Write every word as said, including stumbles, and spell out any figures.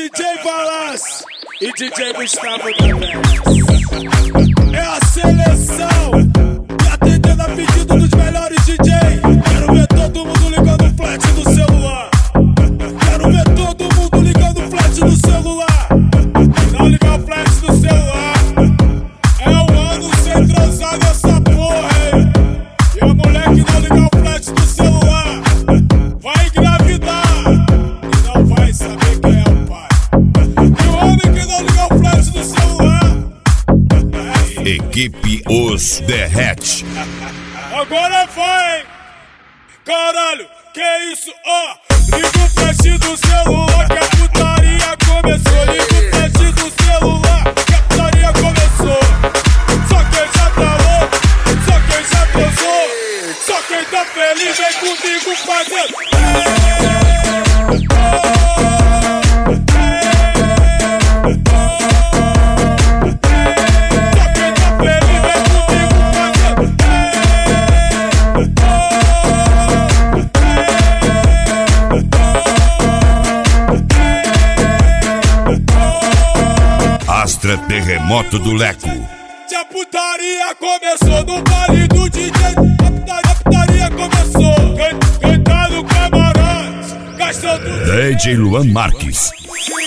D J Valas e D J Gustavo também. É a seleção e atendendo a pedido dos melhores D J. Quero ver todo mundo ligando o flat no celular. Quero ver todo mundo ligando o flat no celular. Não ligar o flat no celular. É um ano sem transar nessa porra, hein? E a mulher que não ligar o flat no celular vai engravidar e não vai saber quem é o pai. E o homem que não ligar o flat no celular é... Equipe Os Derrete. Agora vai! Caralho, que isso? Ó, oh, liga o flash do celular que a putaria começou. Liga o flash do celular que a putaria começou. Só quem já tá louco, só quem já transou, só quem tá feliz vem comigo fazendo. Astra Terremoto do Leco. A putaria começou no baile do D J. A putaria, a putaria começou. Quem, quem tá no camarote gastando D J Luan Marques.